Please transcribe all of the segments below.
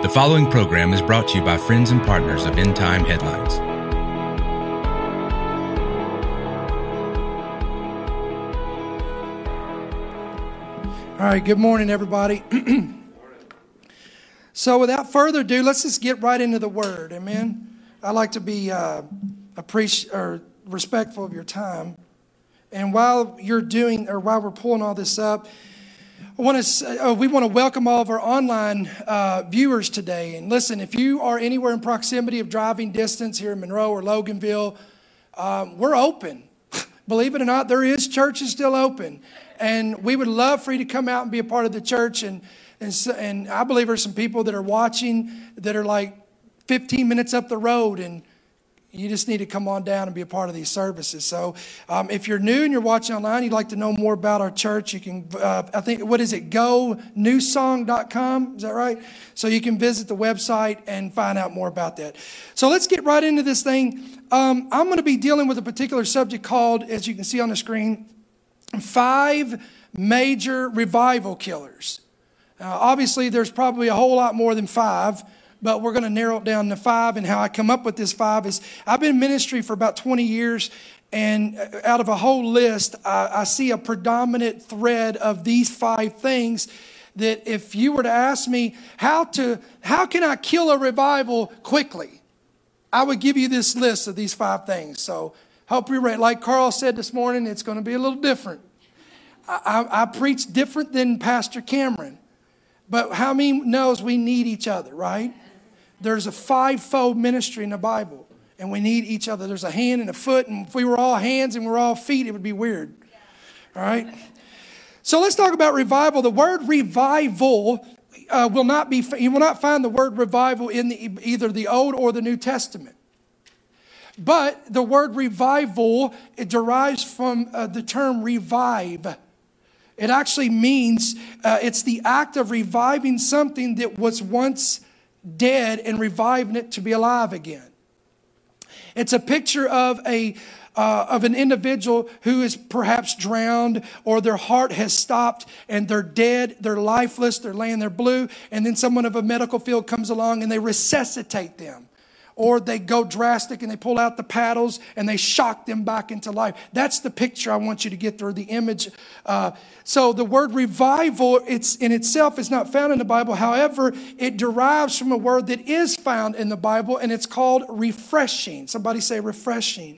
The following program is brought to you by friends and partners of End Time Headlines. All right, good morning, everybody. So without further ado, let's just get right into the Word, amen? I like to be respectful of your time. And while we're pulling all this up, we want to welcome all of our online viewers today. And listen, if you are anywhere in proximity of driving distance here in Monroe or Loganville, we're open. Believe it or not, there is churches still open. And we would love for you to come out and be a part of the church. And I believe there's some people that are watching that are like 15 minutes up the road, and you just need to come on down and be a part of these services. So if you're new and you're watching online, you'd like to know more about our church, you can, gonewsong.com, is that right? So you can visit the website and find out more about that. So let's get right into this thing. I'm going to be dealing with a particular subject called, as you can see on the screen, 5 major revival killers. Obviously, there's probably a whole lot more than 5, but we're going to narrow it down to 5. And how I come up with this 5 is I've been in ministry for about 20 years, and out of a whole list, I see a predominant thread of these 5 things that if you were to ask me how can I kill a revival quickly, I would give you this list of these 5 things. So hope you're ready. Like Carl said this morning, it's going to be a little different. I preach different than Pastor Cameron. But how many knows we need each other, right? There's a 5-fold ministry in the Bible, and we need each other. There's a hand and a foot, and if we were all hands and we're all feet, it would be weird. All right? So let's talk about revival. The word revival you will not find the word revival in either the Old or the New Testament. But the word revival, it derives from the term revive. It actually means it's the act of reviving something that was once dead and reviving it to be alive again. It's a picture of an individual who is perhaps drowned, or their heart has stopped and they're dead, they're lifeless, they're laying there blue, and then someone of a medical field comes along and they resuscitate them. Or they go drastic and they pull out the paddles and they shock them back into life. That's the picture I want you to get through, the image. So the word revival, it's in itself is not found in the Bible. However, it derives from a word that is found in the Bible, and it's called refreshing. Somebody say refreshing.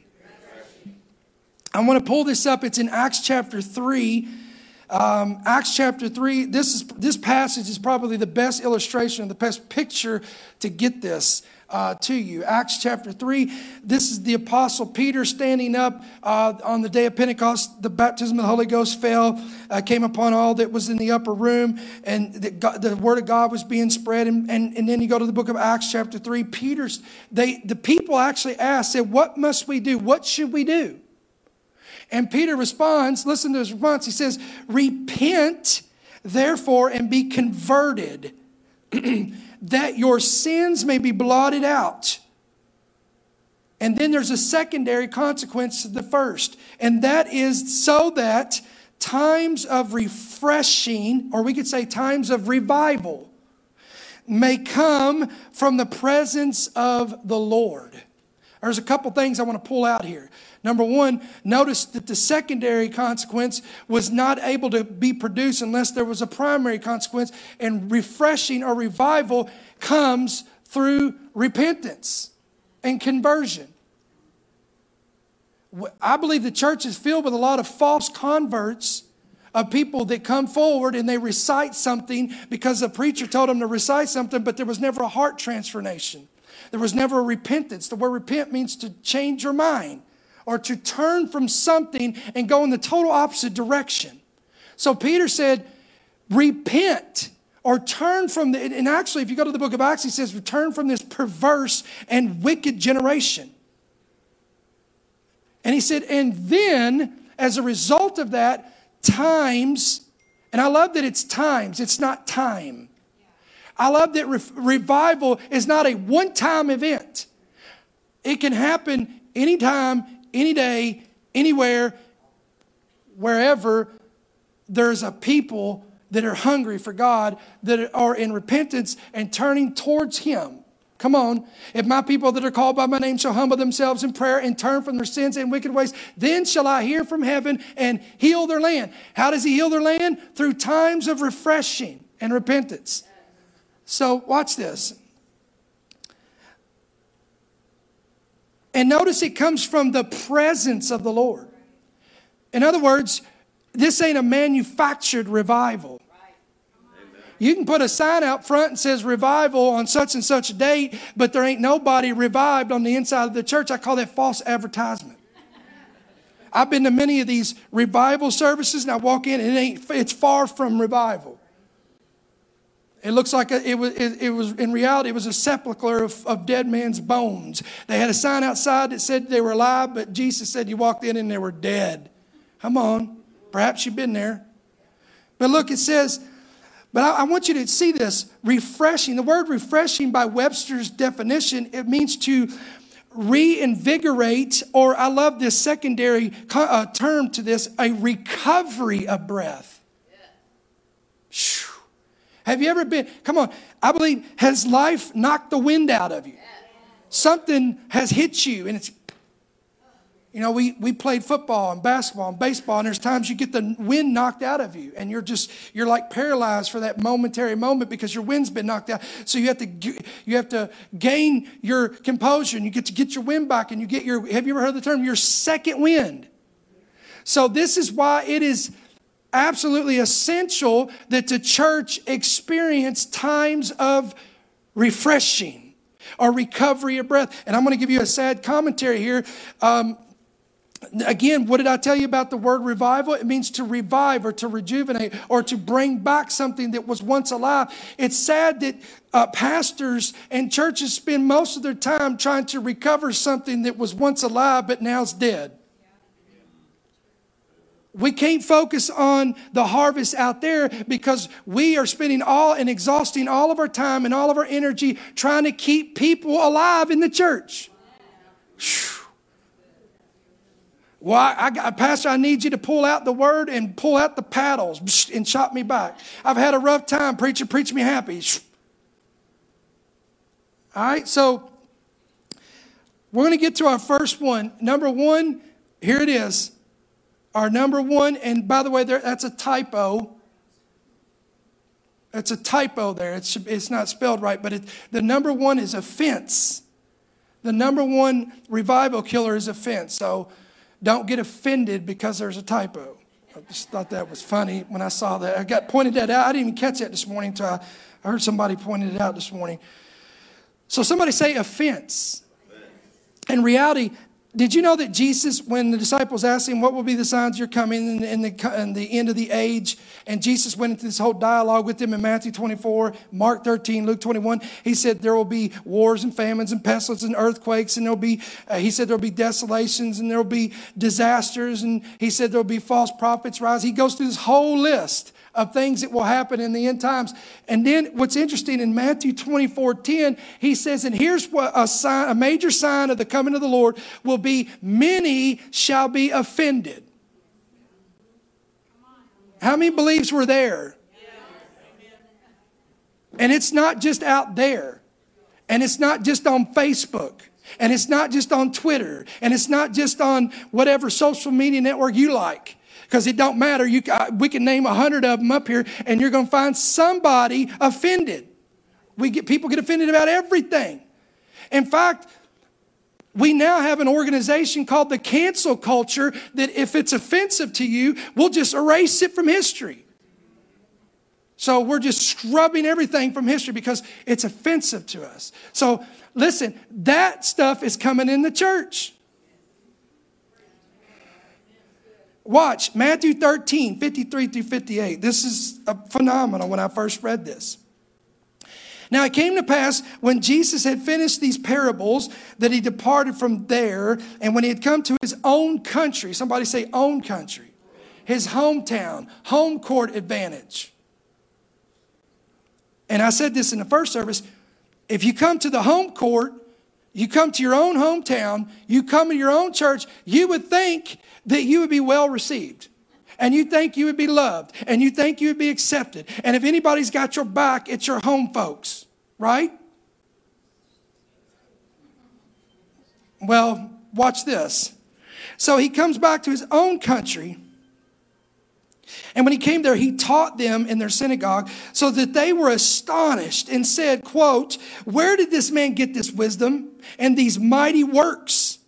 I want to pull this up. It's in Acts chapter 3. Acts chapter 3, this passage is probably the best illustration, the best picture to get this to you. Acts chapter 3, this is the Apostle Peter standing up on the day of Pentecost. The baptism of the Holy Ghost came upon all that was in the upper room, and the word of God was being spread. And then you go to the book of Acts chapter 3, the people actually said, what must we do? What should we do? And Peter responds, listen to his response. He says, repent, therefore, and be converted, that your sins may be blotted out. And then there's a secondary consequence to the first. And that is so that times of refreshing, or we could say times of revival, may come from the presence of the Lord. There's a couple things I want to pull out here. Number one, notice that the secondary consequence was not able to be produced unless there was a primary consequence. And refreshing or revival comes through repentance and conversion. I believe the church is filled with a lot of false converts, of people that come forward and they recite something because the preacher told them to recite something, but there was never a heart transformation. There was never a repentance. The word repent means to change your mind, or to turn from something and go in the total opposite direction. So Peter said, repent, or turn from and actually if you go to the book of Acts, he says, return from this perverse and wicked generation. And he said, and then as a result of that, times, and I love that it's times, it's not time. I love that revival is not a one-time event. It can happen anytime, any day, anywhere, wherever there's a people that are hungry for God, that are in repentance and turning towards Him. Come on. If my people that are called by my name shall humble themselves in prayer and turn from their sins and wicked ways, then shall I hear from heaven and heal their land. How does He heal their land? Through times of refreshing and repentance. So watch this. And notice it comes from the presence of the Lord. In other words, this ain't a manufactured revival. You can put a sign out front and says revival on such and such a date, but there ain't nobody revived on the inside of the church. I call that false advertisement. I've been to many of these revival services, and I walk in and it's far from revival. It looks like it was in reality, it was a sepulcher of dead men's bones. They had a sign outside that said they were alive, but Jesus said you walked in and they were dead. Come on. Perhaps you've been there. But look, it says, but I want you to see this. Refreshing. The word refreshing by Webster's definition, it means to reinvigorate, or I love this secondary term to this, a recovery of breath. Yeah. Have you ever been, come on, I believe, has life knocked the wind out of you? Something has hit you, and it's, you know, we played football and basketball and baseball, and there's times you get the wind knocked out of you, and you're like paralyzed for that momentary moment because your wind's been knocked out. So you have to gain your composure, and you get to get your wind back, and you get have you ever heard the term, your second wind? So this is why it is absolutely essential that the church experience times of refreshing or recovery of breath. And I'm going to give you a sad commentary here. Again, what did I tell you about the word revival? It means to revive or to rejuvenate or to bring back something that was once alive. It's sad that pastors and churches spend most of their time trying to recover something that was once alive but now's dead. We can't focus on the harvest out there because we are spending all and exhausting all of our time and all of our energy trying to keep people alive in the church. Well, Pastor, I need you to pull out the word and pull out the paddles and chop me back. I've had a rough time, preacher. Preach me happy. All right, so we're going to get to our first one. Number one, here it is. Our number one, and by the way, that's a typo. It's a typo there. It's not spelled right, but the number one is offense. The number one revival killer is offense. So don't get offended because there's a typo. I just thought that was funny when I saw that. I got pointed that out. I didn't even catch that this morning until I heard somebody pointed it out this morning. So somebody say offense. In reality, did you know that Jesus, when the disciples asked him, what will be the signs you're coming in the end of the age? And Jesus went into this whole dialogue with them in Matthew 24, Mark 13, Luke 21. He said there will be wars and famines and pestilence and earthquakes. And he said there'll be desolations and there'll be disasters. And he said there'll be false prophets rise. He goes through this whole list of things that will happen in the end times. And then what's interesting in Matthew 24:10, he says, and here's what a major sign of the coming of the Lord will be, many shall be offended. How many believes we're there? And it's not just out there. And it's not just on Facebook. And it's not just on Twitter. And it's not just on whatever social media network you like. Because it don't matter. We can name 100 of them up here, and you're going to find somebody offended. People get offended about everything. In fact, we now have an organization called the cancel culture that if it's offensive to you, we'll just erase it from history. So we're just scrubbing everything from history because it's offensive to us. So listen, that stuff is coming in the church. Watch, Matthew 13, 53 through 58. This is phenomenal when I first read this. Now it came to pass when Jesus had finished these parables that he departed from there. And when he had come to his own country, somebody say own country, his hometown, home court advantage. And I said this in the first service. If you come to the home court, you come to your own hometown, you come to your own church, you would think that you would be well received. And you think you would be loved. And you think you would be accepted. And if anybody's got your back, it's your home folks. Right? Well, watch this. So he comes back to his own country. And when he came there, he taught them in their synagogue so that they were astonished and said, quote, where did this man get this wisdom and these mighty works?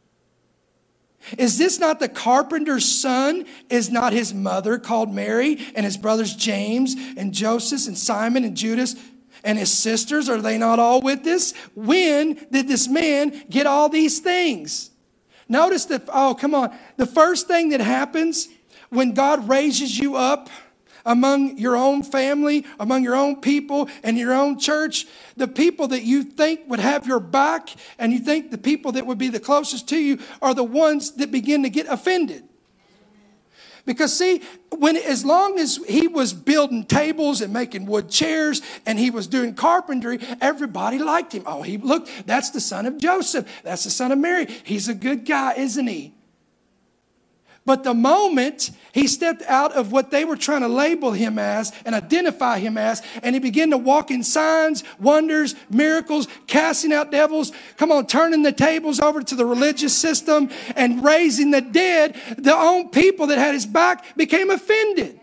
Is this not the carpenter's son? Is not his mother called Mary and his brothers James and Joseph and Simon and Judas and his sisters? Are they not all with us? When did this man get all these things? Notice that, oh, come on. The first thing that happens when God raises you up among your own family, among your own people and your own church, the people that you think would have your back and you think the people that would be the closest to you are the ones that begin to get offended. Because see, as long as he was building tables and making wood chairs and he was doing carpentry, everybody liked him. Oh, look, that's the son of Joseph. That's the son of Mary. He's a good guy, isn't he? But the moment he stepped out of what they were trying to label him as and identify him as, and he began to walk in signs, wonders, miracles, casting out devils, come on, turning the tables over to the religious system and raising the dead, the own people that had his back became offended.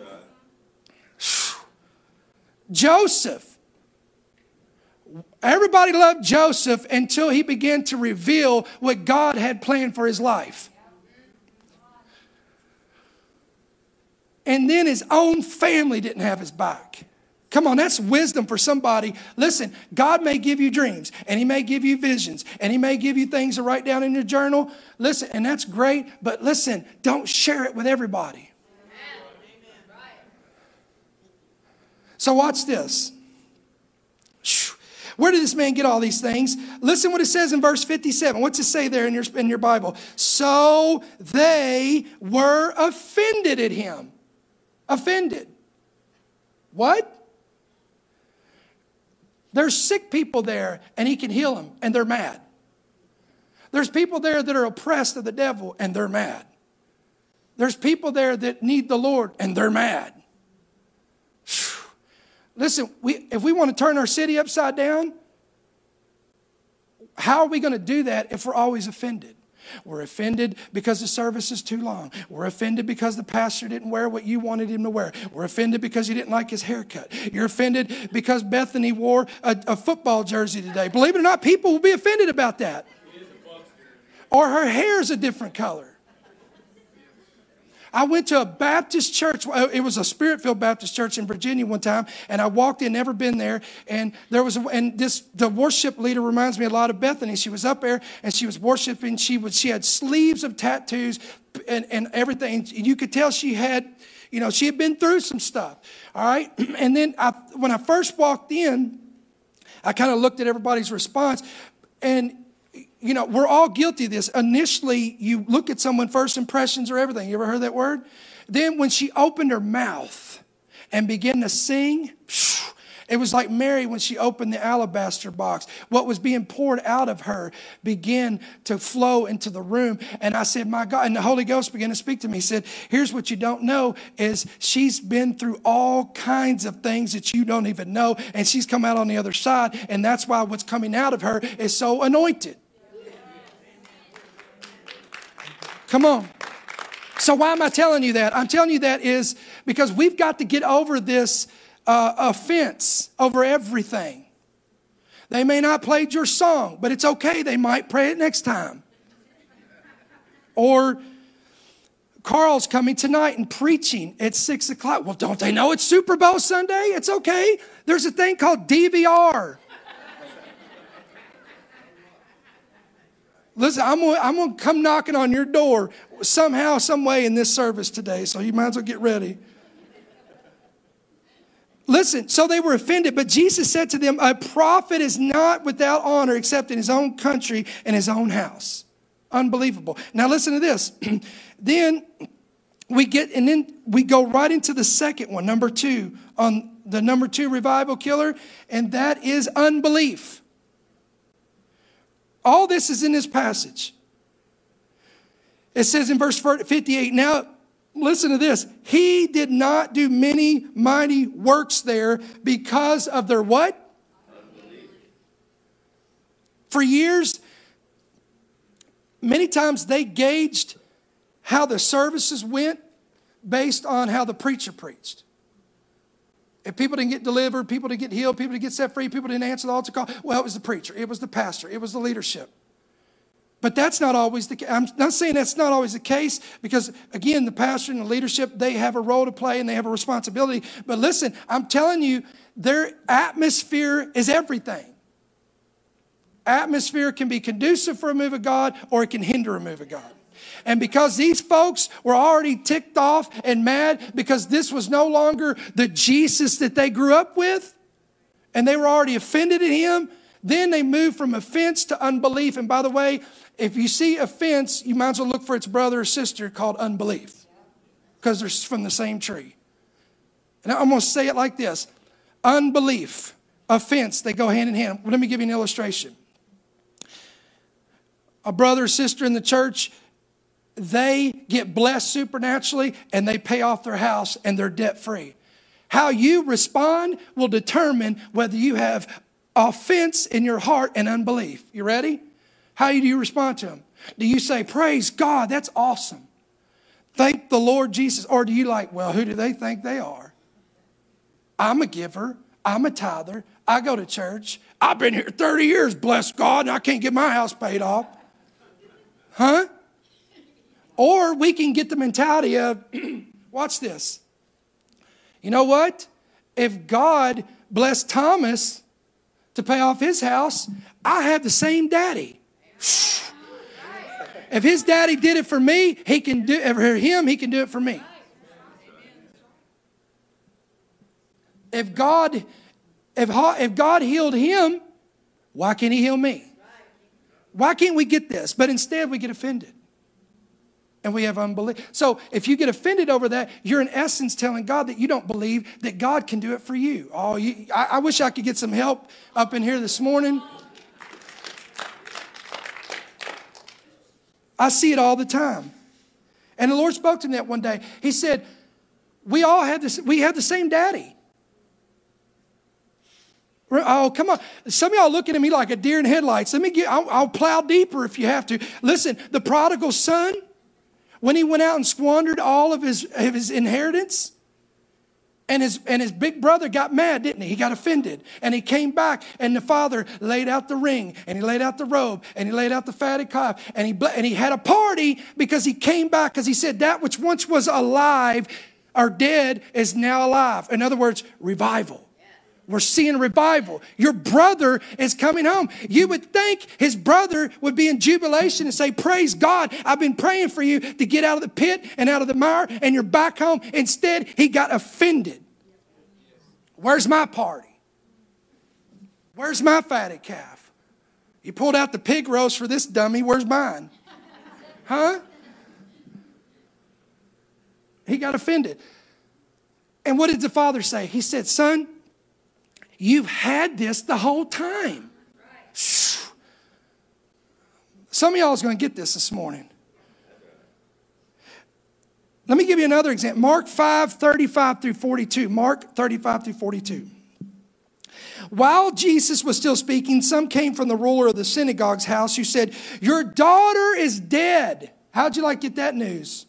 Joseph. Everybody loved Joseph until he began to reveal what God had planned for his life. And then his own family didn't have his back. Come on, that's wisdom for somebody. Listen, God may give you dreams, and he may give you visions, and he may give you things to write down in your journal. Listen, and that's great, but listen, don't share it with everybody. So watch this. Where did this man get all these things? Listen what it says in verse 57. What's it say there in your Bible? So they were offended at him. Offended. What? There's sick people there and he can heal them and they're mad. There's people there that are oppressed of the devil and they're mad. There's people there that need the Lord and they're mad. Listen, if we want to turn our city upside down, how are we going to do that if we're always offended? We're offended because the service is too long. We're offended because the pastor didn't wear what you wanted him to wear. We're offended because you didn't like his haircut. You're offended because Bethany wore a football jersey today. Believe it or not, people will be offended about that. Or her hair's a different color. I went to a Baptist church. It was a Spirit-filled Baptist church in Virginia one time, and I walked in, never been there, and the worship leader reminds me a lot of Bethany. She was up there and she was worshiping. She had sleeves of tattoos and everything. You could tell she had been through some stuff. All right, and then when I first walked in, I kind of looked at everybody's response, and we're all guilty of this. Initially, you look at someone, first impressions are everything. You ever heard that word? Then when she opened her mouth and began to sing, it was like Mary when she opened the alabaster box. What was being poured out of her began to flow into the room. And I said, my God, and the Holy Ghost began to speak to me. He said, here's what you don't know is she's been through all kinds of things that you don't even know. And she's come out on the other side. And that's why what's coming out of her is so anointed. Come on. So why am I telling you that? I'm telling you that is because we've got to get over this offense over everything. They may not played your song, but it's okay. They might play it next time. Or Carl's coming tonight and preaching at 6 o'clock. Well, don't they know it's Super Bowl Sunday? It's okay. There's a thing called DVR. Listen, I'm going to come knocking on your door somehow, some way in this service today, so you might as well get ready. Listen, so they were offended, but Jesus said to them, a prophet is not without honor except in his own country and his own house. Unbelievable. Now listen to this. Then we go right into the second one, number 2, on the number 2 revival killer, and that is unbelief. All this is in this passage. It says in verse 58, now listen to this. He did not do many mighty works there because of their what? Unbelief. For years, many times they gauged how the services went based on how the preacher preached. If people didn't get delivered, people didn't get healed, people didn't get set free, people didn't answer the altar call, well, it was the preacher, it was the pastor, it was the leadership. But that's not always the case. I'm not saying that's not always the case because, again, the pastor and the leadership, they have a role to play and they have a responsibility. But listen, I'm telling you, their atmosphere is everything. Atmosphere can be conducive for a move of God or it can hinder a move of God. And because these folks were already ticked off and mad because this was no longer the Jesus that they grew up with, and they were already offended at him, then they moved from offense to unbelief. And by the way, if you see offense, you might as well look for its brother or sister called unbelief, because they're from the same tree. And I'm going to say it like this. Unbelief, offense, they go hand in hand. Let me give you an illustration. A brother or sister in the church, they get blessed supernaturally and they pay off their house and they're debt free. How you respond will determine whether you have offense in your heart and unbelief. You ready? How do you respond to them? Do you say, praise God, that's awesome. Thank the Lord Jesus. Or do you like, well, who do they think they are? I'm a giver. I'm a tither. I go to church. I've been here 30 years, bless God, and I can't get my house paid off. Huh? Or we can get the mentality of, watch this. You know what? If God blessed Thomas to pay off his house, I have the same daddy. If his daddy did it for me, he can do it for him, he can do it for me. If God healed him, why can't he heal me? Why can't we get this? But instead we get offended. And we have unbelief. So if you get offended over that, you're in essence telling God that you don't believe that God can do it for you. I wish I could get some help up in here this morning. I see it all the time. And the Lord spoke to me that one day. He said, we have the same daddy. Oh, come on. Some of y'all looking at me like a deer in headlights. I'll plow deeper if you have to. Listen, the prodigal son, when he went out and squandered all of his inheritance, and his big brother got mad, didn't he? He got offended. And he came back, and the father laid out the ring, and he laid out the robe, and he laid out the fatted calf, and he had a party because he came back, because he said that which once was alive or dead is now alive. In other words, revival. We're seeing revival. Your brother is coming home. You would think his brother would be in jubilation and say, praise God, I've been praying for you to get out of the pit and out of the mire, and you're back home. Instead, he got offended. Where's my party? Where's my fatted calf? You pulled out the pig roast for this dummy. Where's mine? Huh? He got offended. And what did the father say? He said, son, you've had this the whole time. Some of y'all is going to get this morning. Let me give you another example. Mark 5:35 through 42. Mark 35 through 42. While Jesus was still speaking, some came from the ruler of the synagogue's house who said, your daughter is dead. How'd you like to get that news?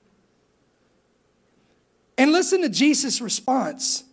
And listen to Jesus' response.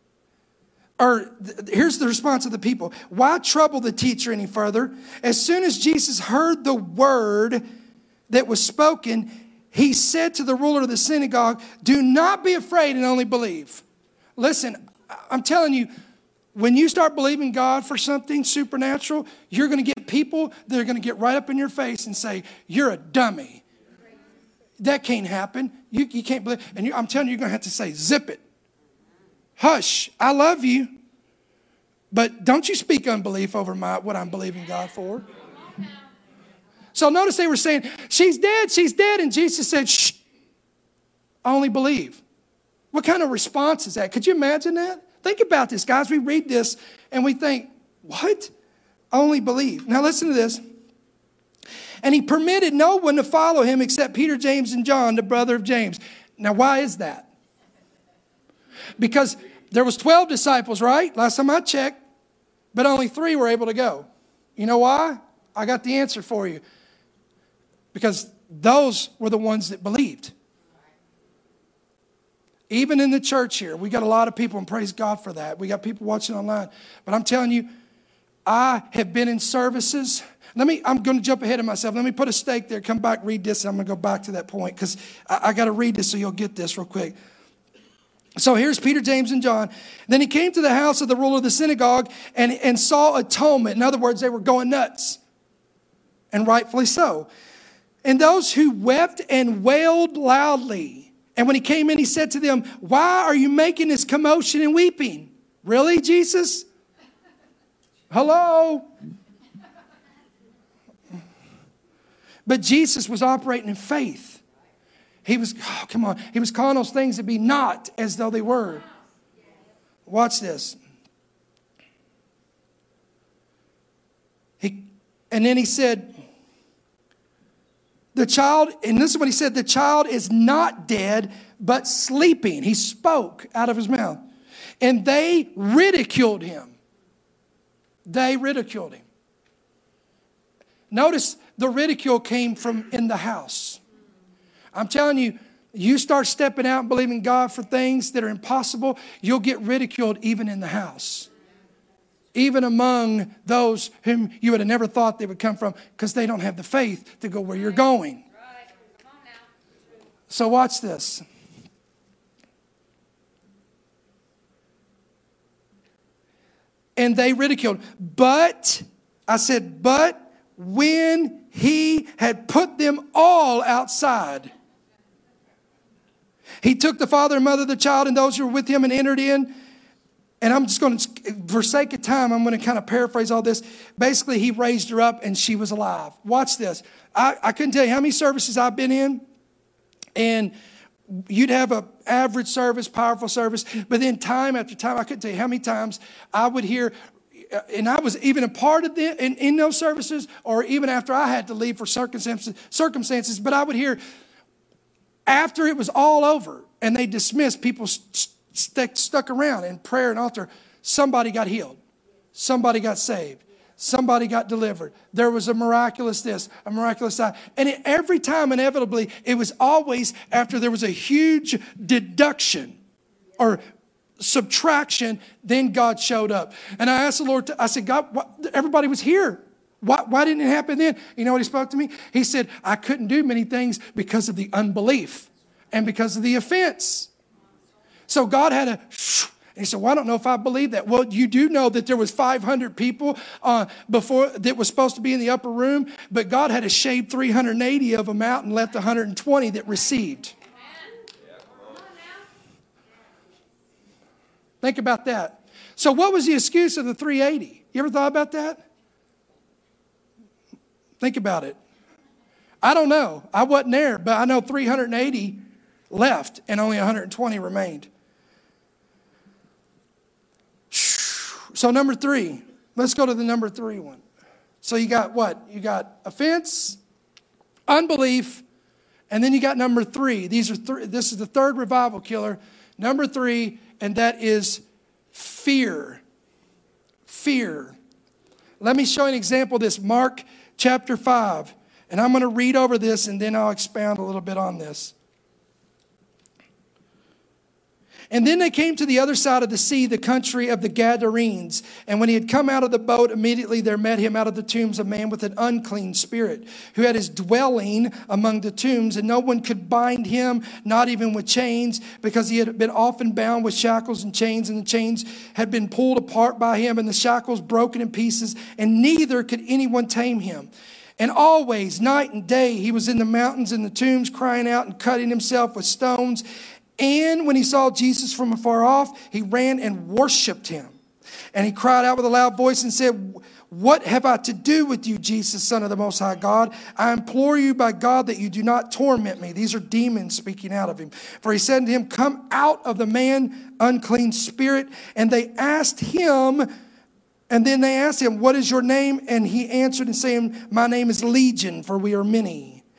Here's the response of the people. Why trouble the teacher any further? As soon as Jesus heard the word that was spoken, he said to the ruler of the synagogue, do not be afraid and only believe. Listen, I'm telling you, when you start believing God for something supernatural, you're going to get people that are going to get right up in your face and say, you're a dummy. That can't happen. You can't believe. And I'm telling you, you're going to have to say, zip it. Hush, I love you, but don't you speak unbelief over what I'm believing God for. So notice they were saying, she's dead. And Jesus said, shh, only believe. What kind of response is that? Could you imagine that? Think about this, guys. We read this and we think, what? Only believe. Now listen to this. And he permitted no one to follow him except Peter, James, and John, the brother of James. Now, why is that? Because there was 12 disciples, right? Last time I checked, but only 3 were able to go. You know why? I got the answer for you. Because those were the ones that believed. Even in the church here, we got a lot of people, and praise God for that. We got people watching online. But I'm telling you, I have been in services. I'm going to jump ahead of myself. Let me put a stake there. Come back, read this, and I'm going to go back to that point because I got to read this so you'll get this real quick. So here's Peter, James, and John. Then he came to the house of the ruler of the synagogue and saw atonement. In other words, they were going nuts, and rightfully so. And those who wept and wailed loudly. And when he came in, he said to them, why are you making this commotion and weeping? Really, Jesus? Hello? But Jesus was operating in faith. He was calling those things to be not as though they were. Watch this. And then he said, the child, and this is what he said, the child is not dead, but sleeping. He spoke out of his mouth. And they ridiculed him. They ridiculed him. Notice the ridicule came from in the house. I'm telling you, you start stepping out and believing God for things that are impossible, you'll get ridiculed even in the house. Even among those whom you would have never thought they would come from because they don't have the faith to go where you're going. So watch this. And they ridiculed. But when he had put them all outside, he took the father and mother of the child and those who were with him and entered in. And I'm just going to, for sake of time, I'm going to kind of paraphrase all this. Basically, he raised her up and she was alive. Watch this. I couldn't tell you how many services I've been in. And you'd have an average service, powerful service. But then time after time, I couldn't tell you how many times I would hear, and I was even a part of them in those services, or even after I had to leave for circumstances. But I would hear, after it was all over and they dismissed, people stuck around in prayer and altar, somebody got healed. Somebody got saved. Somebody got delivered. There was a miraculous this, a miraculous that. And every time, inevitably, it was always after there was a huge deduction or subtraction, then God showed up. And I asked the Lord, I said, God, everybody was here. Why didn't it happen then? You know what he spoke to me? He said, I couldn't do many things because of the unbelief and because of the offense. So God had and he said, well, I don't know if I believe that. Well, you do know that there was 500 people before that was supposed to be in the upper room, but God had to shave 380 of them out and left 120 that received. Think about that. So what was the excuse of the 380? You ever thought about that? Think about it. I don't know. I wasn't there, but I know 380 left and only 120 remained. So number 3, let's go to the number 3 one. So you got what? You got offense, unbelief, and then you got number 3. This is the third revival killer. Number 3, and that is fear. Fear. Let me show you an example of this. Mark chapter 5. And I'm going to read over this and then I'll expound a little bit on this. And then they came to the other side of the sea, the country of the Gadarenes. And when he had come out of the boat, immediately there met him out of the tombs a man with an unclean spirit, who had his dwelling among the tombs. And no one could bind him, not even with chains, because he had been often bound with shackles and chains. And the chains had been pulled apart by him, and the shackles broken in pieces. And neither could anyone tame him. And always, night and day, he was in the mountains and the tombs, crying out and cutting himself with stones. And when he saw Jesus from afar off, he ran and worshiped him. And he cried out with a loud voice and said, "What have I to do with you, Jesus, Son of the Most High God? I implore you by God that you do not torment me." These are demons speaking out of him. For he said to him, "Come out of the man, unclean spirit." And they asked him, then they asked him, "What is your name?" And he answered and saying, "My name is Legion, for we are many."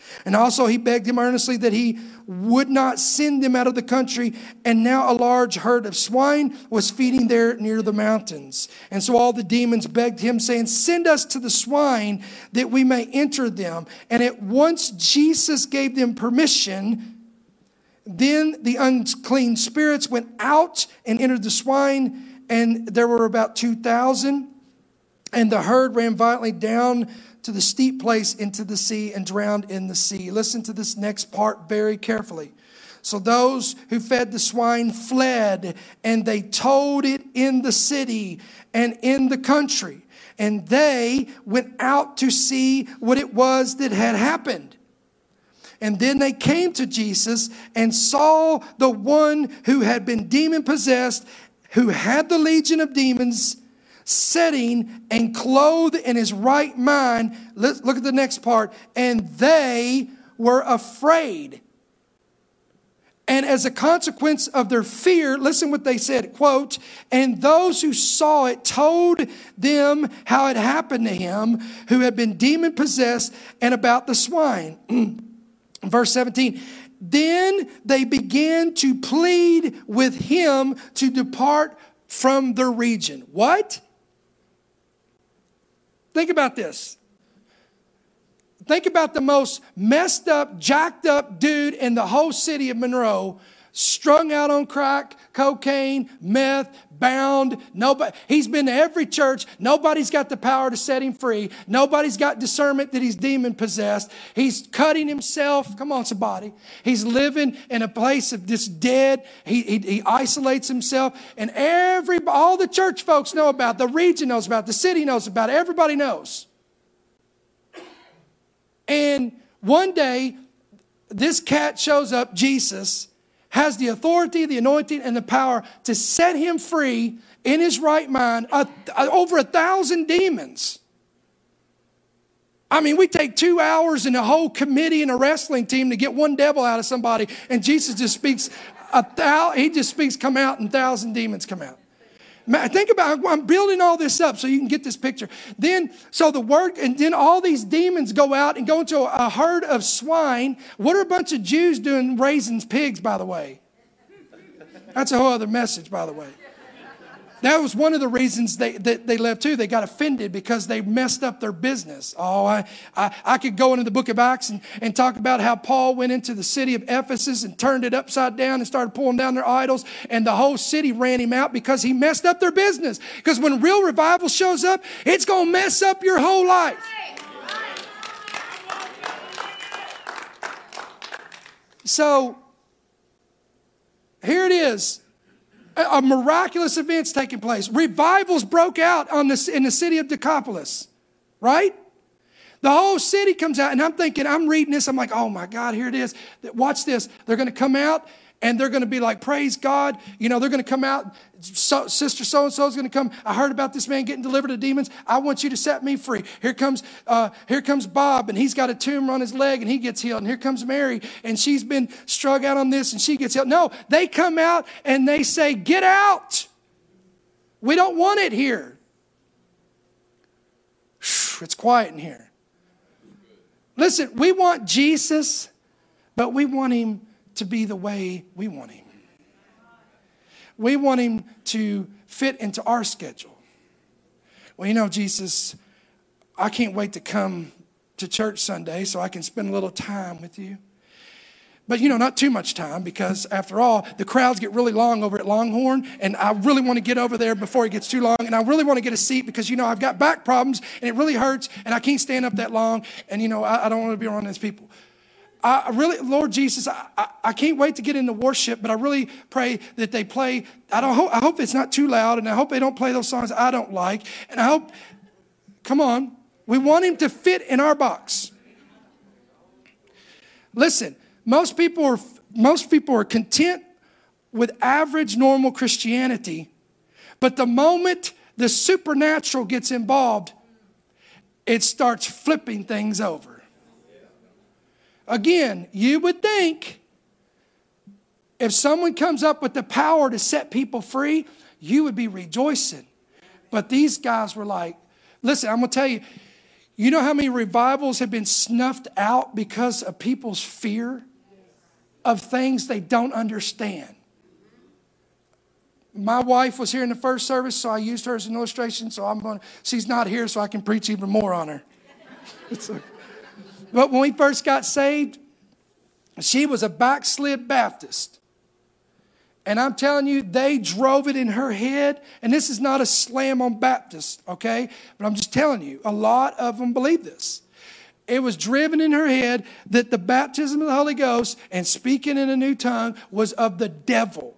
And also he begged him earnestly that he would not send them out of the country. And now a large herd of swine was feeding there near the mountains. And so all the demons begged him, saying, send us to the swine that we may enter them. And at once Jesus gave them permission. Then the unclean spirits went out and entered the swine, and there were about 2,000. And the herd ran violently down to the steep place into the sea and drowned in the sea. Listen to this next part very carefully. So those who fed the swine fled, and they told it in the city and in the country. And they went out to see what it was that had happened. And then they came to Jesus and saw the one who had been demon possessed, who had the legion of demons, sitting and clothed in his right mind. Let's look at the next part. And they were afraid. And as a consequence of their fear, listen what they said, quote, and those who saw it told them how it happened to him who had been demon possessed and about the swine. Verse 17, then they began to plead with him to depart from the region. What? Think about this. Think about the most messed up, jacked up dude in the whole city of Monroe, strung out on crack, cocaine, meth, bound. Nobody, he's been to every church. Nobody's got the power to set him free. Nobody's got discernment that he's demon possessed. He's cutting himself. Come on, somebody. He's living in a place of this dead. He isolates himself. And all the church folks know about, the region knows about, the city knows about, everybody knows. And one day, this cat shows up, Jesus, has the authority, the anointing, and the power to set him free in his right mind, over 1,000 demons. I mean, we take 2 hours and a whole committee and a wrestling team to get one devil out of somebody, and Jesus just speaks, come out, and 1,000 demons come out. Think about, I'm building all this up so you can get this picture. Then all these demons go out and go into a herd of swine. What are a bunch of Jews doing raising pigs, by the way? That's a whole other message, by the way. That was one of the reasons they left too. They got offended because they messed up their business. Oh, I could go into the book of Acts and talk about how Paul went into the city of Ephesus and turned it upside down and started pulling down their idols. And the whole city ran him out because he messed up their business. Because when real revival shows up, it's going to mess up your whole life. So, here it is. A miraculous event's taking place. Revivals broke out in the city of Decapolis, right? The whole city comes out, and I'm thinking, I'm reading this, I'm like, oh my God, here it is. Watch this. They're going to come out, and they're going to be like, praise God. You know, they're going to come out. Sister so-and-so is going to come. I heard about this man getting delivered of demons. I want you to set me free. Here comes Bob, and he's got a tumor on his leg, and he gets healed. And here comes Mary, and she's been strung out on this, and she gets healed. No, they come out, and they say, get out. We don't want it here. It's quiet in here. Listen, we want Jesus, but we want him to be the way we want him. We want him to fit into our schedule. Well, you know, Jesus, I can't wait to come to church Sunday so I can spend a little time with you. But, you know, not too much time, because after all, the crowds get really long over at Longhorn, and I really want to get over there before it gets too long, and I really want to get a seat because, you know, I've got back problems, and it really hurts, and I can't stand up that long, and, you know, I don't want to be around those people. Lord Jesus, I can't wait to get into worship, but I really pray that they play. I hope it's not too loud, and I hope they don't play those songs I don't like. And I hope, come on, we want him to fit in our box. Listen, most people are content with average, normal Christianity, but the moment the supernatural gets involved, it starts flipping things over. Again, you would think if someone comes up with the power to set people free, you would be rejoicing. But these guys were like, listen, I'm going to tell you, You know how many revivals have been snuffed out because of people's fear of things they don't understand? My wife was here in the first service, so I used her as an illustration. So she's not here, so I can preach even more on her. But when we first got saved, she was a backslid Baptist. And I'm telling you, they drove it in her head. And this is not a slam on Baptists, okay? But I'm just telling you, a lot of them believe this. It was driven in her head that the baptism of the Holy Ghost and speaking in a new tongue was of the devil.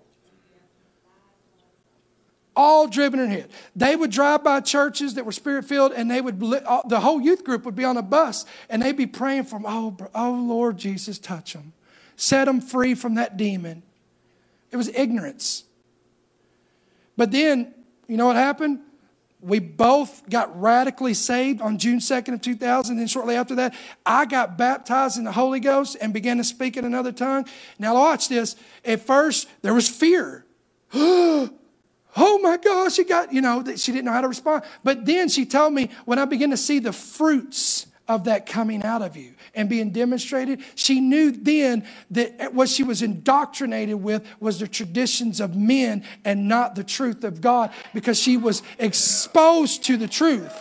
All driven in her head. They would drive by churches that were spirit-filled, and the whole youth group would be on a bus, and they'd be praying for them. Oh, Lord Jesus, touch them. Set them free from that demon. It was ignorance. But then, you know what happened? We both got radically saved on June 2nd of 2000. And shortly after that, I got baptized in the Holy Ghost and began to speak in another tongue. Now watch this. At first, there was fear. Oh my gosh, she didn't know how to respond. But then she told me, when I began to see the fruits of that coming out of you and being demonstrated, she knew then that what she was indoctrinated with was the traditions of men and not the truth of God, because she was exposed to the truth.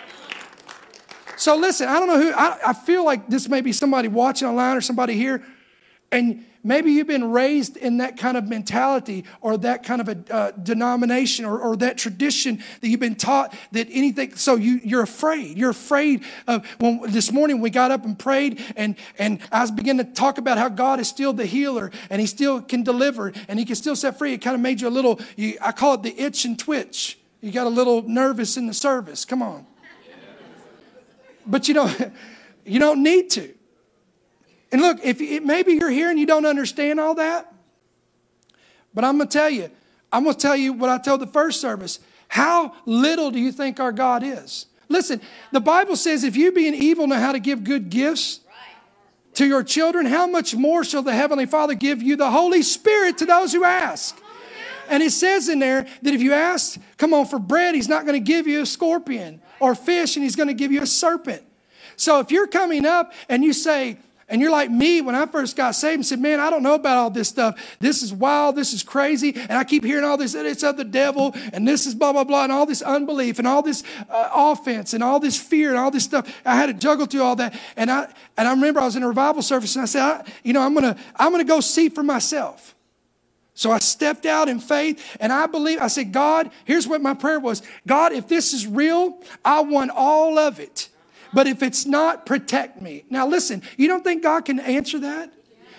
So listen, I don't know who, I feel like this may be somebody watching online or somebody here, and maybe you've been raised in that kind of mentality or that kind of a denomination or that tradition that you've been taught that anything. So you're afraid. You're afraid of, when this morning we got up and prayed and I was beginning to talk about how God is still the healer and he still can deliver and he can still set free. It kind of made you a little, I call it the itch and twitch. You got a little nervous in the service. Come on. But you don't need to. And look, maybe you're here and you don't understand all that. But I'm going to tell you what I told the first service. How little do you think our God is? Listen, the Bible says if you being evil know how to give good gifts to your children, how much more shall the Heavenly Father give you the Holy Spirit to those who ask? And it says in there that if you ask, for bread, he's not going to give you a scorpion, or fish, and he's going to give you a serpent. So if you're coming up and you say, and you're like me when I first got saved and said, man, I don't know about all this stuff. This is wild. This is crazy. And I keep hearing all this, it's of the devil. And this is blah, blah, blah. And all this unbelief and all this offense and all this fear and all this stuff. I had to juggle through all that. And I remember I was in a revival service and I said, I'm going to go see for myself. So I stepped out in faith and I said, God, here's what my prayer was. God, if this is real, I want all of it. But if it's not, protect me. Now listen, you don't think God can answer that?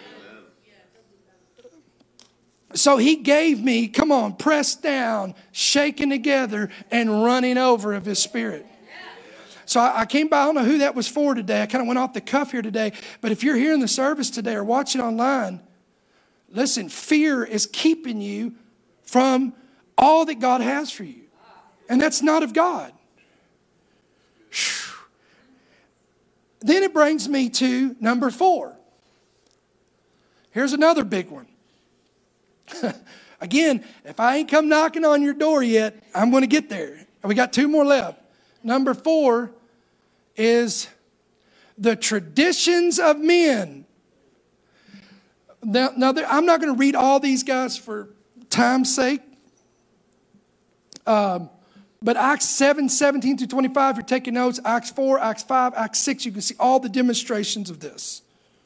So he gave me, pressed down, shaken together, and running over of his Spirit. So I came by, I don't know who that was for today. I kind of went off the cuff here today. But if you're here in the service today or watching online, listen, fear is keeping you from all that God has for you. And that's not of God. Then it brings me to number 4. Here's another big one. Again, if I ain't come knocking on your door yet, I'm going to get there. We got 2 more left. Number 4 is the traditions of men. Now I'm not going to read all these guys for time's sake. But Acts 7, 17 to 25, you're taking notes. Acts 4, Acts 5, Acts 6, you can see all the demonstrations of this.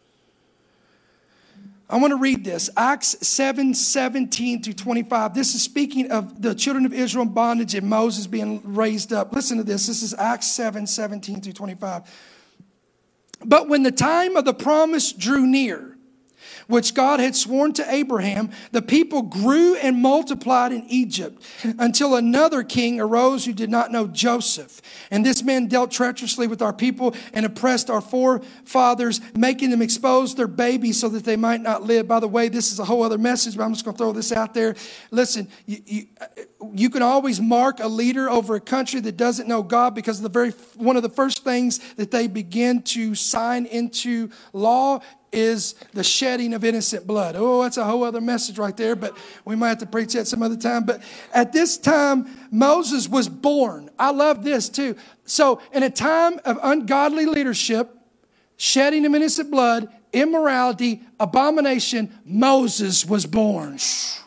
I want to read this. Acts 7, 17 to 25. This is speaking of the children of Israel in bondage and Moses being raised up. Listen to this. This is Acts 7, 17 to 25. But when the time of the promise drew near, which God had sworn to Abraham, the people grew and multiplied in Egypt until another king arose who did not know Joseph. And this man dealt treacherously with our people and oppressed our forefathers, making them expose their babies so that they might not live. By the way, this is a whole other message, but I'm just going to throw this out there. Listen, you can always mark a leader over a country that doesn't know God, because one of the first things that they begin to sign into law is the shedding of innocent blood. Oh, that's a whole other message right there, but we might have to preach that some other time. But at this time, Moses was born. I love this too. So in a time of ungodly leadership, shedding of innocent blood, immorality, abomination, Moses was born.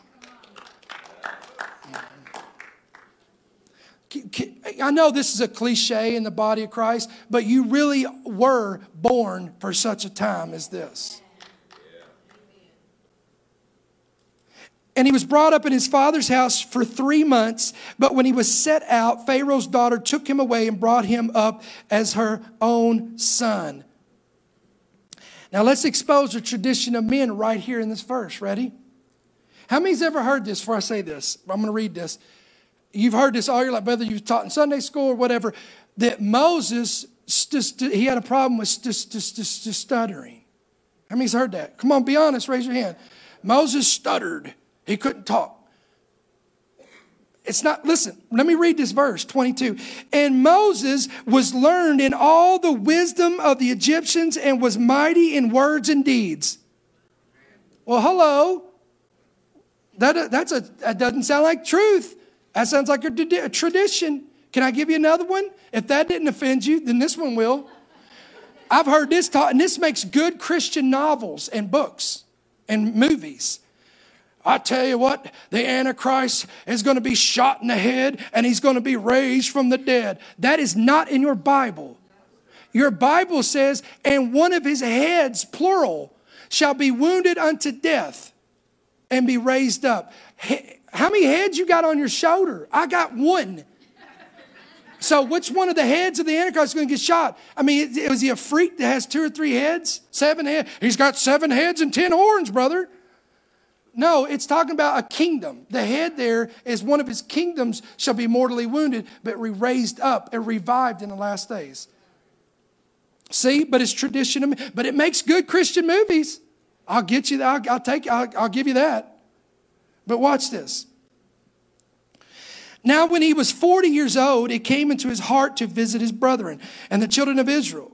I know this is a cliche in the body of Christ, but you really were born for such a time as this. And he was brought up in his father's house for 3 months. But when he was set out, Pharaoh's daughter took him away and brought him up as her own son. Now let's expose the tradition of men right here in this verse. Ready? How many's ever heard this before I say this? I'm going to read this. You've heard this all your life, whether you've taught in Sunday school or whatever, that Moses, he had a problem with stuttering. How many's heard that? Come on, be honest, raise your hand. Moses stuttered. He couldn't talk. It's not, listen, let me read this verse, 22. And Moses was learned in all the wisdom of the Egyptians and was mighty in words and deeds. Well, hello. That doesn't sound like truth. That sounds like a tradition. Can I give you another one? If that didn't offend you, then this one will. I've heard this taught, and this makes good Christian novels and books and movies. I tell you what, the Antichrist is going to be shot in the head and he's going to be raised from the dead. That is not in your Bible. Your Bible says, and one of his heads, plural, shall be wounded unto death and be raised up. How many heads you got on your shoulder? I got one. So which one of the heads of the Antichrist is going to get shot? I mean, was he a freak that has 2 or 3 heads? 7 heads? He's got 7 heads and 10 horns, brother. No, it's talking about a kingdom. The head there is one of his kingdoms shall be mortally wounded, but raised up and revived in the last days. See, but it's tradition. But it makes good Christian movies. I'll get you that. I'll give you that. But watch this. Now when he was 40 years old, it came into his heart to visit his brethren and the children of Israel.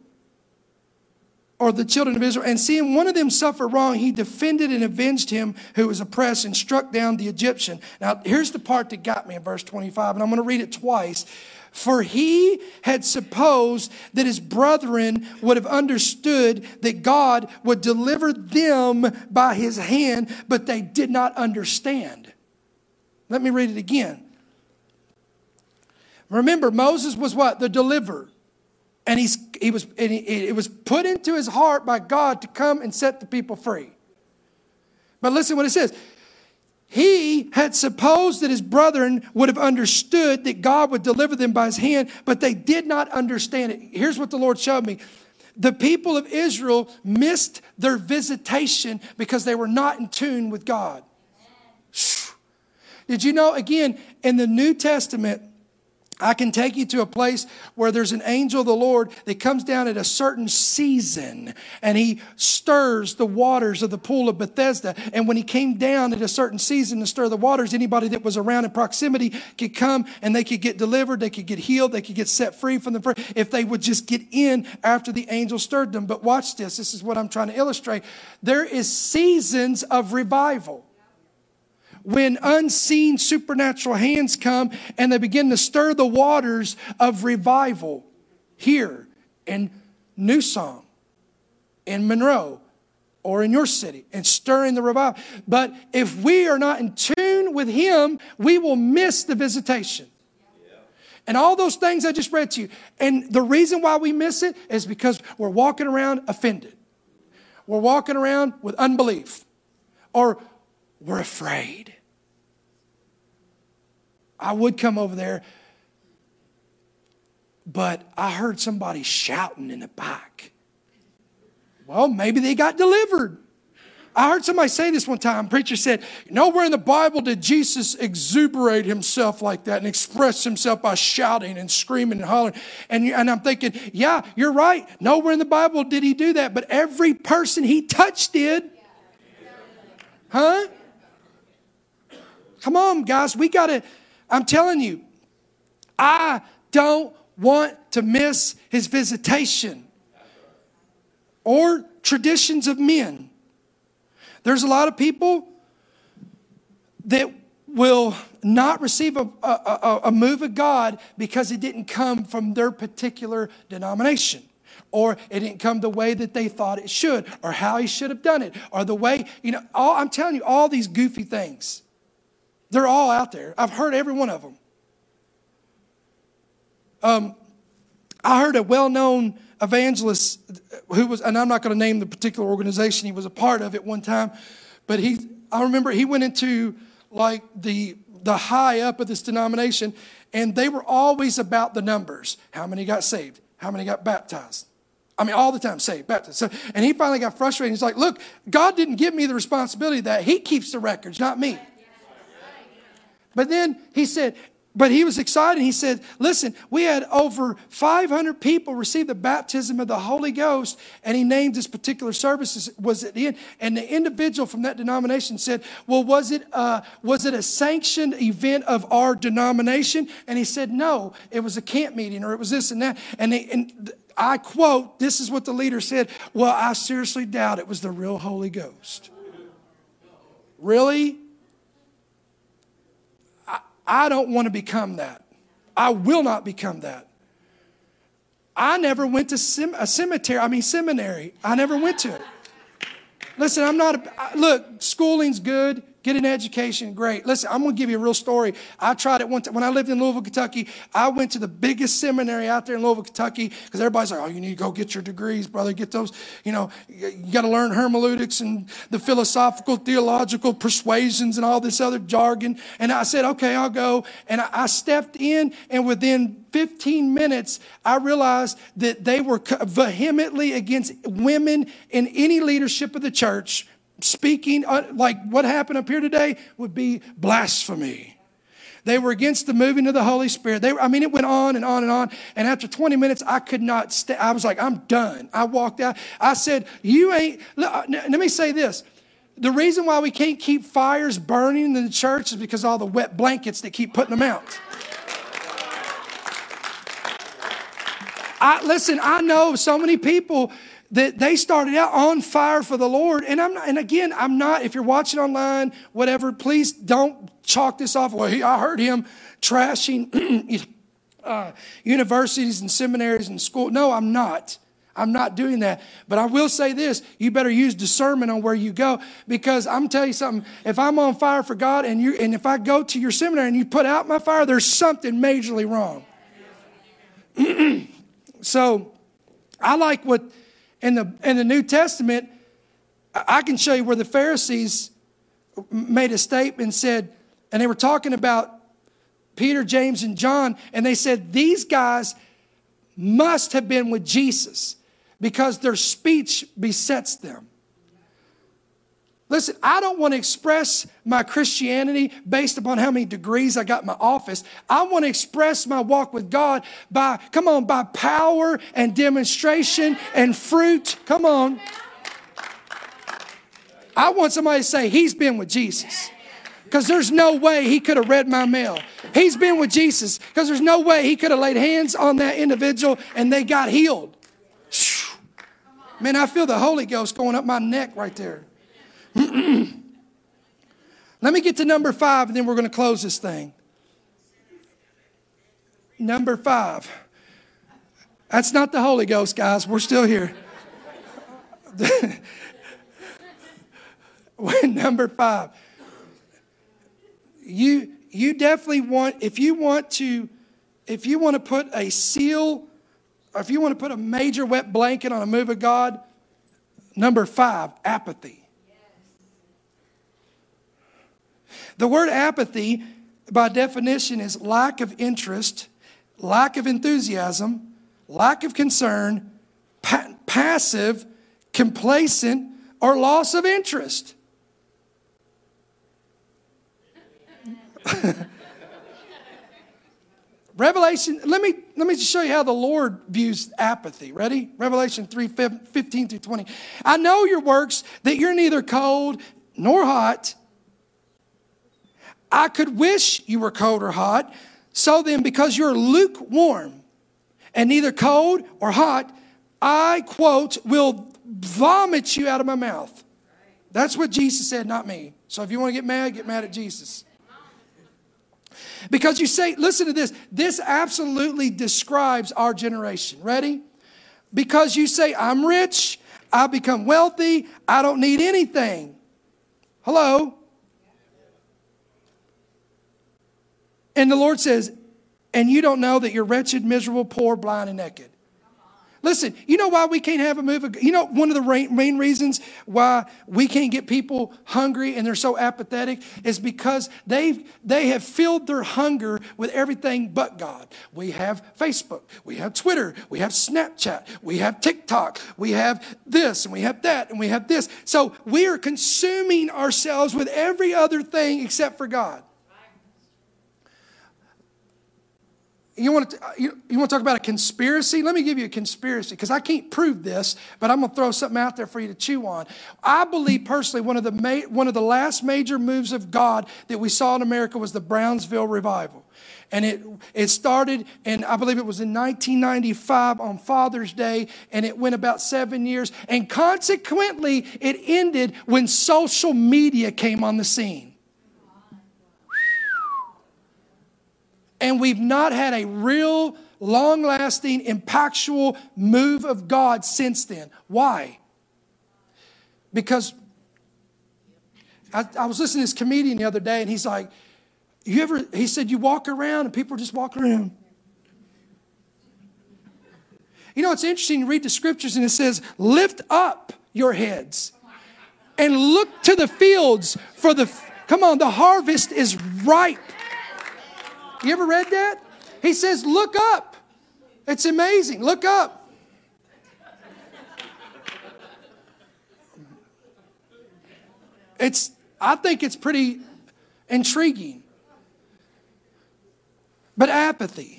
And seeing one of them suffer wrong, he defended and avenged him who was oppressed and struck down the Egyptian. Now here's the part that got me in verse 25, and I'm going to read it twice. For he had supposed that his brethren would have understood that God would deliver them by his hand, but they did not understand. Let me read it again. Remember, Moses was what? The deliverer. And it was put into his heart by God to come and set the people free. But listen what it says. He had supposed that his brethren would have understood that God would deliver them by his hand, but they did not understand it. Here's what the Lord showed me. The people of Israel missed their visitation because they were not in tune with God. Did you know, again, in the New Testament, I can take you to a place where there's an angel of the Lord that comes down at a certain season and he stirs the waters of the pool of Bethesda. And when he came down at a certain season to stir the waters, anybody that was around in proximity could come and they could get delivered, they could get healed, they could get set free from the if they would just get in after the angel stirred them. But watch this. This is what I'm trying to illustrate. There is seasons of revival. When unseen supernatural hands come and they begin to stir the waters of revival here in New Song, in Monroe, or in your city, and stirring the revival. But if we are not in tune with him, we will miss the visitation. And all those things I just read to you. And the reason why we miss it is because we're walking around offended. We're walking around with unbelief. Or we're afraid. I would come over there, but I heard somebody shouting in the back. Well, maybe they got delivered. I heard somebody say this one time. Preacher said, nowhere in the Bible did Jesus exuberate himself like that and express himself by shouting and screaming and hollering. And I'm thinking, yeah, you're right. Nowhere in the Bible did he do that, but every person he touched did. Huh? Come on, guys. We got to... I'm telling you, I don't want to miss his visitation. or traditions of men. There's a lot of people that will not receive a move of God because it didn't come from their particular denomination, or it didn't come the way that they thought it should, or how he should have done it, or the way, I'm telling you, all these goofy things. They're all out there. I've heard every one of them. I heard a well-known evangelist who was, and I'm not going to name the particular organization he was a part of at one time, but I remember he went into like the high up of this denomination, and they were always about the numbers. How many got saved? How many got baptized? I mean, all the time, saved, baptized. So, and he finally got frustrated. He's like, look, God didn't give me the responsibility of that. He keeps the records, not me. But then he said, but he was excited. He said, listen, we had over 500 people receive the baptism of the Holy Ghost. And he named this particular service was at the end. And the individual from that denomination said, well, was it a sanctioned event of our denomination? And he said, no, it was a camp meeting, or it was this and that. And I quote, this is what the leader said, well, I seriously doubt it was the real Holy Ghost. Really? I don't want to become that. I will not become that. I never went to seminary. I never went to it. Listen, look, schooling's good. Get an education, great. Listen, I'm going to give you a real story. I tried it one time. When I lived in Louisville, Kentucky, I went to the biggest seminary out there in Louisville, Kentucky, because everybody's like, oh, you need to go get your degrees, brother. Get those, you got to learn hermeneutics and the philosophical, theological persuasions and all this other jargon. And I said, okay, I'll go. And I stepped in, and within 15 minutes, I realized that they were vehemently against women in any leadership of the church. Speaking like what happened up here today would be blasphemy. They were against the moving of the Holy Spirit. It went on and on and on. And after 20 minutes, I could not stay. I was like, I'm done. I walked out. I said, let me say this. The reason why we can't keep fires burning in the church is because of all the wet blankets that keep putting them out. I know so many people that they started out on fire for the Lord. And I'm not, if you're watching online, whatever, please don't chalk this off. Well, I heard him trashing universities and seminaries and school. No, I'm not. I'm not doing that. But I will say this, you better use discernment on where you go, because I'm telling you something, if I'm on fire for God and if I go to your seminary and you put out my fire, there's something majorly wrong. So I like what in the New Testament, I can show you where the Pharisees made a statement and said, and they were talking about Peter, James, and John, and they said these guys must have been with Jesus because their speech besets them. Listen, I don't want to express my Christianity based upon how many degrees I got in my office. I want to express my walk with God by power and demonstration and fruit. Come on. I want somebody to say, he's been with Jesus. Because there's no way he could have read my mail. He's been with Jesus. Because there's no way he could have laid hands on that individual and they got healed. Man, I feel the Holy Ghost going up my neck right there. Let me get to number 5, and then we're going to close this thing. Number 5. That's not the Holy Ghost, guys. We're still here. Number 5. You definitely want, if you want to put a seal, or if you want to put a major wet blanket on a move of God, number 5, apathy. The word apathy, by definition, is lack of interest, lack of enthusiasm, lack of concern, passive, complacent, or loss of interest. Revelation, let me just show you how the Lord views apathy. Ready? Revelation 3:15 through 20. I know your works, that you're neither cold nor hot. I could wish you were cold or hot. So then, because you're lukewarm and neither cold or hot, I, quote, will vomit you out of my mouth. That's what Jesus said, not me. So if you want to get mad at Jesus. Because you say, listen to this. This absolutely describes our generation. Ready? Because you say, I'm rich. I become wealthy. I don't need anything. Hello? And the Lord says, and you don't know that you're wretched, miserable, poor, blind, and naked. Listen, you know why we can't have a move of, you know, one of the main reasons why we can't get people hungry and they're so apathetic is because they have filled their hunger with everything but God. We have Facebook, we have Twitter, we have Snapchat, we have TikTok, we have this and we have that and we have this. So we are consuming ourselves with every other thing except for God. You want to talk about a conspiracy? Let me give you a conspiracy because I can't prove this, but I'm going to throw something out there for you to chew on. I believe personally one of the last major moves of God that we saw in America was the Brownsville revival. And it started, and I believe it was in 1995 on Father's Day, and it went about 7 years. And consequently, it ended when social media came on the scene. And we've not had a real, long-lasting, impactful move of God since then. Why? Because I was listening to this comedian the other day, and he's like, he said, you walk around and people are just walking around. You know, it's interesting, you read the scriptures and it says, lift up your heads and look to the fields for the harvest is ripe. You ever read that? He says, look up. It's amazing. Look up. I think it's pretty intriguing. But apathy.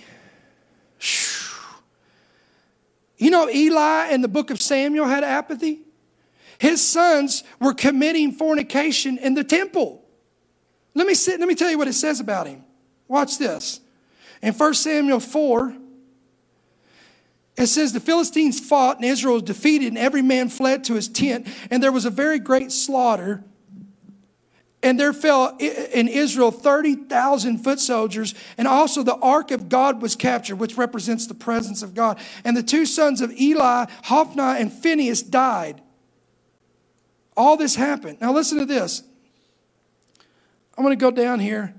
You know, Eli in the book of Samuel had apathy. His sons were committing fornication in the temple. Let me tell you what it says about him. Watch this. In 1 Samuel 4, it says, the Philistines fought and Israel was defeated and every man fled to his tent. And there was a very great slaughter. And there fell in Israel 30,000 foot soldiers. And also the ark of God was captured, which represents the presence of God. And the two sons of Eli, Hophni and Phinehas, died. All this happened. Now listen to this. I'm going to go down here.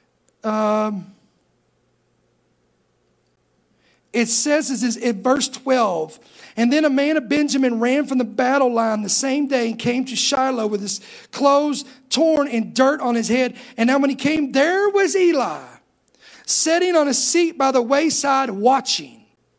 It says in verse 12, and then a man of Benjamin ran from the battle line the same day and came to Shiloh with his clothes torn and dirt on his head. And now when he came, there was Eli sitting on a seat by the wayside watching.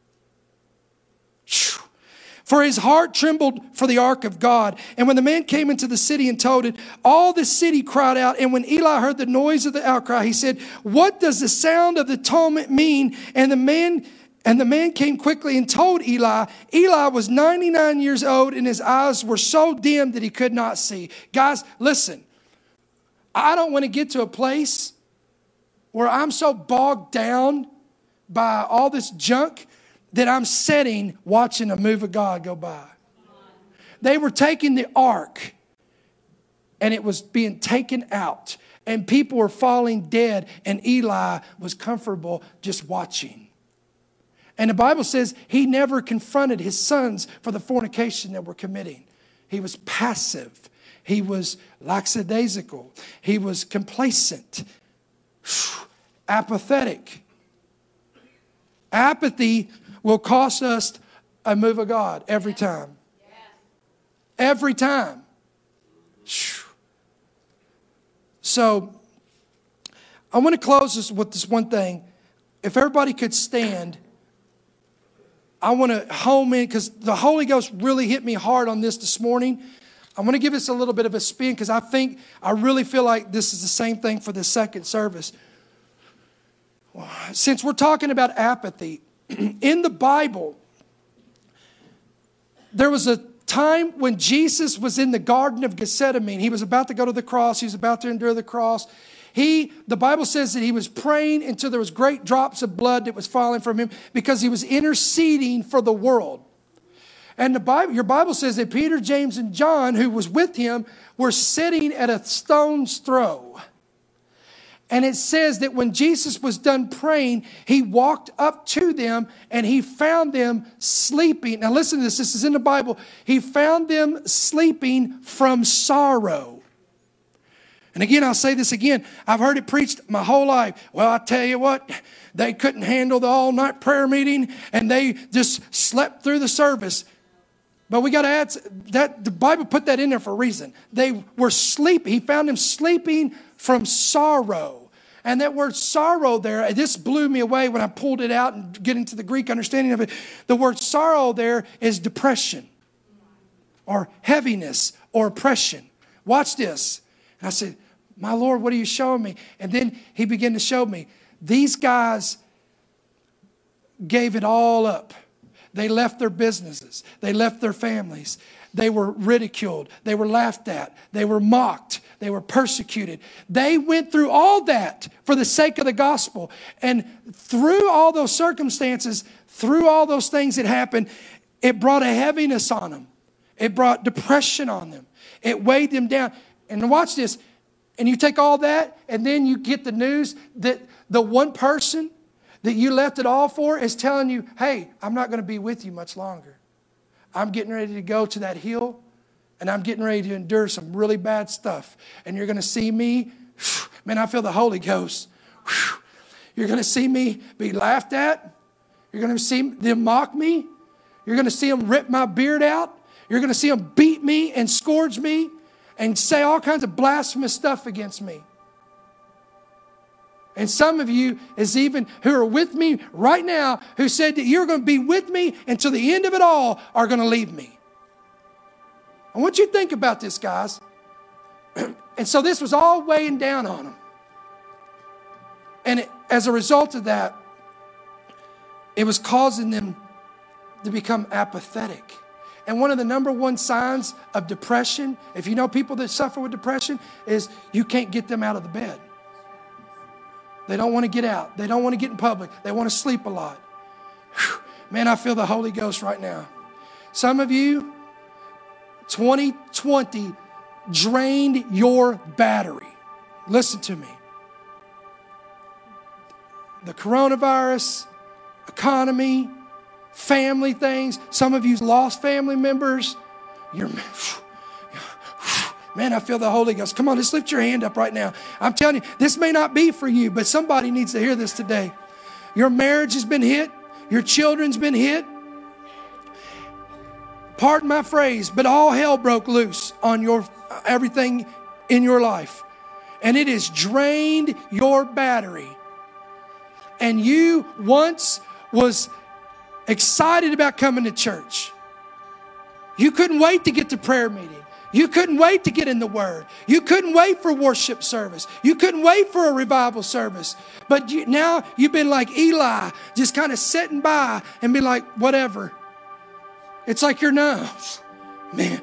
For his heart trembled for the ark of God. And when the man came into the city and told it, all the city cried out. And when Eli heard the noise of the outcry, he said, what does the sound of the tumult mean? And the man came quickly and told Eli. Eli was 99 years old and his eyes were so dim that he could not see. Guys, listen. I don't want to get to a place where I'm so bogged down by all this junk that I'm sitting watching a move of God go by. They were taking the ark and it was being taken out and people were falling dead and Eli was comfortable just watching. And the Bible says he never confronted his sons for the fornication that were committing. He was passive. He was lackadaisical. He was complacent, apathetic. Apathy will cost us a move of God every time. Every time. So, I want to close this with this one thing. If everybody could stand, I want to home in, because the Holy Ghost really hit me hard on this morning. I want to give this a little bit of a spin, because I really feel like this is the same thing for the second service. Since we're talking about apathy, in the Bible, there was a time when Jesus was in the Garden of Gethsemane. He was about to go to the cross. He was about to endure the cross. The Bible says that he was praying until there was great drops of blood that was falling from him because he was interceding for the world. And your Bible says that Peter, James, and John, who was with him, were sitting at a stone's throw. And it says that when Jesus was done praying, he walked up to them and he found them sleeping. Now listen to this. This is in the Bible. He found them sleeping from sorrow. And again, I'll say this again. I've heard it preached my whole life. Well, I tell you what, they couldn't handle the all-night prayer meeting and they just slept through the service. But we got to add that the Bible put that in there for a reason. They were sleeping. He found them sleeping from sorrow. And that word sorrow there, this blew me away when I pulled it out and get into the Greek understanding of it. The word sorrow there is depression or heaviness or oppression. Watch this. And I said, my Lord, what are you showing me? And then he began to show me. These guys gave it all up. They left their businesses. They left their families. They were ridiculed. They were laughed at. They were mocked. They were persecuted. They went through all that for the sake of the gospel. And through all those circumstances, through all those things that happened, it brought a heaviness on them. It brought depression on them. It weighed them down. And watch this. And you take all that, and then you get the news that the one person that you left it all for is telling you, hey, I'm not going to be with you much longer. I'm getting ready to go to that hill, and I'm getting ready to endure some really bad stuff. And you're going to see me, man, I feel the Holy Ghost. You're going to see me be laughed at. You're going to see them mock me. You're going to see them rip my beard out. You're going to see them beat me and scourge me and say all kinds of blasphemous stuff against me. And some of you is even who are with me right now who said that you're going to be with me until the end of it all are going to leave me. I want you to think about this, guys. And so this was all weighing down on them. And as a result of that, it was causing them to become apathetic. And one of the number one signs of depression, if you know people that suffer with depression, is you can't get them out of the bed. They don't want to get out. They don't want to get in public. They want to sleep a lot. Whew. Man, I feel the Holy Ghost right now. Some of you, 2020 drained your battery. Listen to me. The coronavirus, economy, family things. Some of you lost family members. Man, I feel the Holy Ghost. Come on, just lift your hand up right now. I'm telling you, this may not be for you, but somebody needs to hear this today. Your marriage has been hit. Your children's been hit. Pardon my phrase, but all hell broke loose on everything in your life. And it has drained your battery. And you once was excited about coming to church. You couldn't wait to get to prayer meeting. You couldn't wait to get in the Word. You couldn't wait for worship service. You couldn't wait for a revival service. But now you've been like Eli, just kind of sitting by and be like, whatever. It's like you're numb. Man,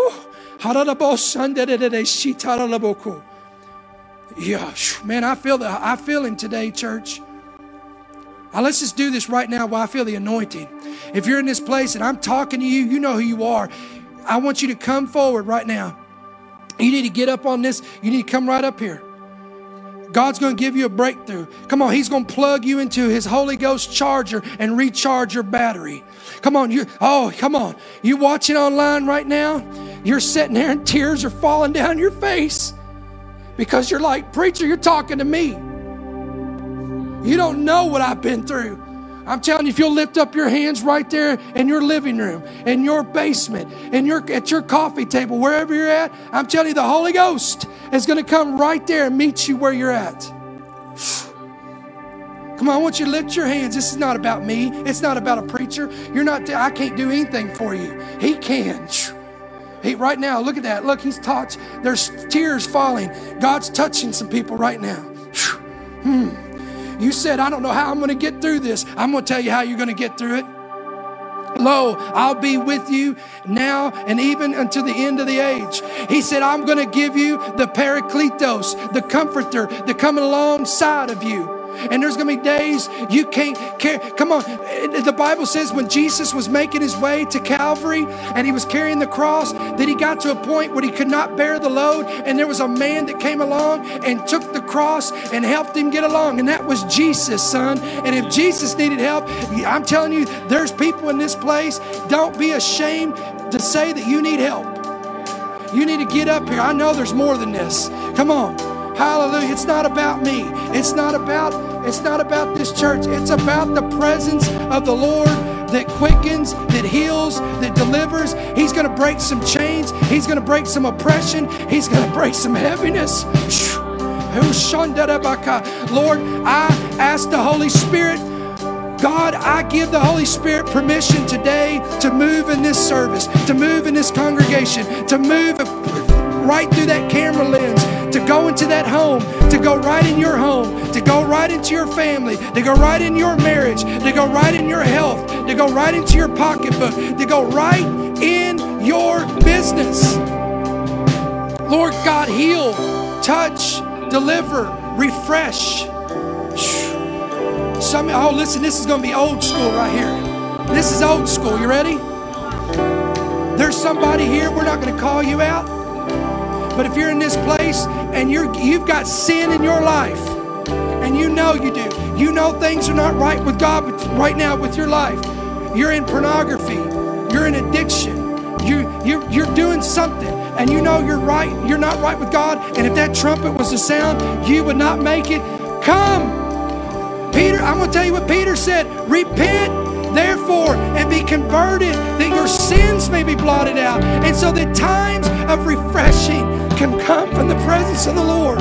yeah, man, I feel him today, church. Now, let's just do this right now while I feel the anointing. If you're in this place and I'm talking to you, you know who you are. I want you to come forward right now. You need to get up on this. You need to come right up here. God's going to give you a breakthrough. Come on, He's going to plug you into His Holy Ghost charger and recharge your battery. Come on, come on. You watching online right now? You're sitting there and tears are falling down your face because you're like, preacher, you're talking to me. You don't know what I've been through. I'm telling you, if you'll lift up your hands right there in your living room, in your basement, at your coffee table, wherever you're at, I'm telling you, the Holy Ghost is going to come right there and meet you where you're at. Come on, I want you to lift your hands. This is not about me. It's not about a preacher. I can't do anything for you. He can. Right now, look at that. Look, He's touched. There's tears falling. God's touching some people right now. You said, I don't know how I'm going to get through this. I'm going to tell you how you're going to get through it. Lo, I'll be with you now and even until the end of the age. He said, I'm going to give you the Parakletos, the comforter, that coming alongside of you. And there's going to be days you can't carry. Come on. The Bible says when Jesus was making his way to Calvary and he was carrying the cross, that he got to a point where he could not bear the load. And there was a man that came along and took the cross and helped him get along. And that was Jesus, son. And if Jesus needed help, I'm telling you, there's people in this place. Don't be ashamed to say that you need help. You need to get up here. I know there's more than this. Come on. Hallelujah. It's not about me. It's not about this church. It's about the presence of the Lord that quickens, that heals, that delivers. He's going to break some chains. He's going to break some oppression. He's going to break some heaviness. Lord, I ask the Holy Spirit, God, I give the Holy Spirit permission today to move in this service, to move in this congregation, to move right through that camera lens, to go into that home, to go right in your home, to go right into your family, to go right in your marriage, to go right in your health, to go right into your pocketbook, to go right in your business. Lord God, heal, touch, deliver, refresh. Listen, this is going to be old school right here. This is old school. You ready? There's somebody here, we're not going to call you out. But if you're in this place and you've got sin in your life, and you know you do, you know things are not right with God right now with your life. You're in pornography. You're in addiction. You're doing something, and you know you're not right with God. And if that trumpet was to sound, you would not make it. Come. Peter, I'm going to tell you what Peter said. Repent, therefore, and be converted, that your sins may be blotted out, and so that times of refreshing can come from the presence of the Lord.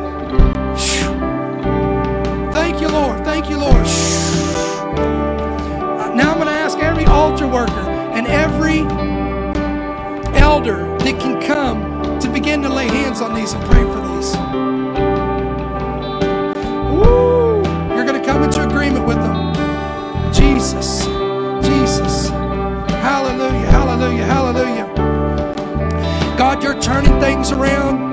Thank you, Lord. Thank you, Lord. Now I'm going to ask every altar worker and every elder that can come to begin to lay hands on these and pray for these. Woo! You're going to come into agreement with them. Jesus. Jesus. Hallelujah. Hallelujah. Hallelujah. God, you're turning things around.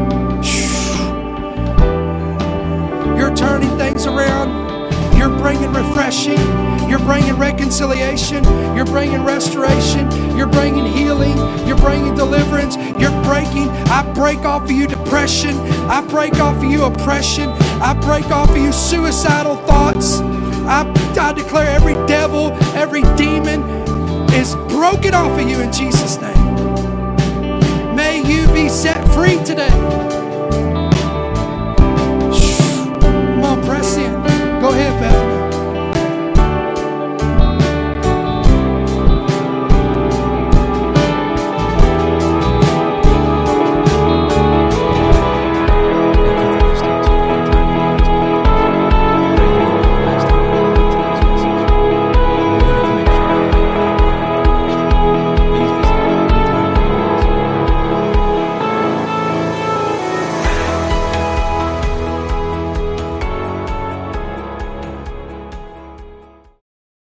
You're turning things around. You're bringing refreshing. You're bringing reconciliation. You're bringing restoration. You're bringing healing. You're bringing deliverance. You're breaking. I break off of you depression. I break off of you oppression. I break off of you suicidal thoughts. I declare every devil, every demon is broken off of you in Jesus' name. May you be set free today.